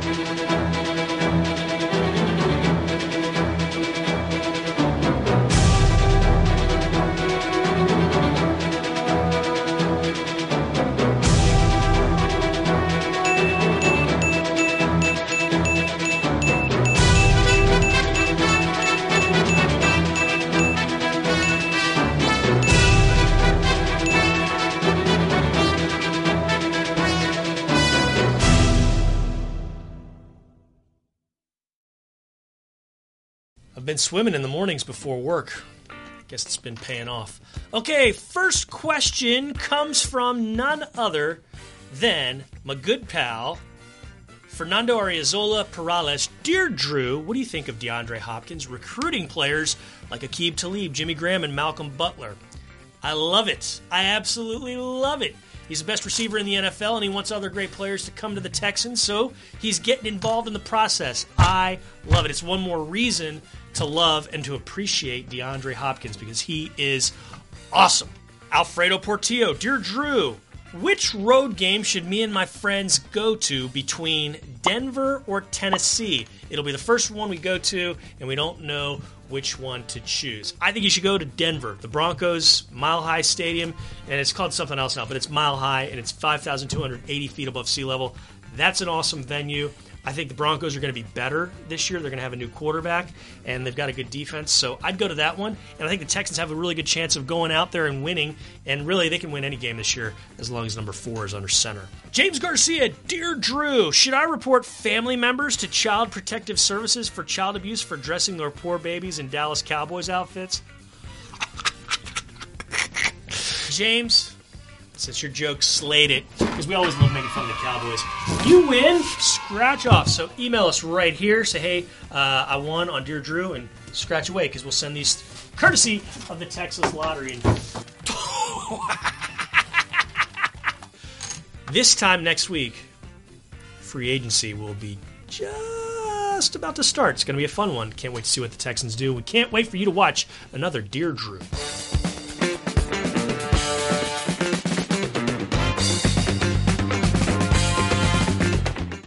I've been swimming in the mornings before work. Guess it's been paying off. Okay, first question comes from none other than my good pal, Fernando Ariozola Perales. Dear Drew, what do you think of DeAndre Hopkins recruiting players like Aqib Talib, Jimmy Graham, and Malcolm Butler? I love it. I absolutely love it. He's the best receiver in the NFL, and he wants other great players to come to the Texans, so he's getting involved in the process. I love it. It's one more reason to love and to appreciate DeAndre Hopkins because he is awesome. Alfredo Portillo, Dear Drew, which road game should me and my friends go to between Denver or Tennessee? It'll be the first one we go to, and we don't know which one to choose. I think you should go to Denver, the Broncos Mile High Stadium, and it's called something else now, but it's Mile High, and it's 5,280 feet above sea level. That's an awesome venue. I think the Broncos are going to be better this year. They're going to have a new quarterback, and they've got a good defense. So I'd go to that one. And I think the Texans have a really good chance of going out there and winning. And really, they can win any game this year as long as number 4 is under center. James Garcia, Dear Drew, should I report family members to Child Protective Services for child abuse for dressing their poor babies in Dallas Cowboys outfits? James, since your joke slayed it, because we always love making fun of the Cowboys. You win, scratch off. So email us right here. Say, hey, I won on Dear Drew, and scratch away, because we'll send these courtesy of the Texas Lottery. This time next week, free agency will be just about to start. It's going to be a fun one. Can't wait to see what the Texans do. We can't wait for you to watch another Dear Drew.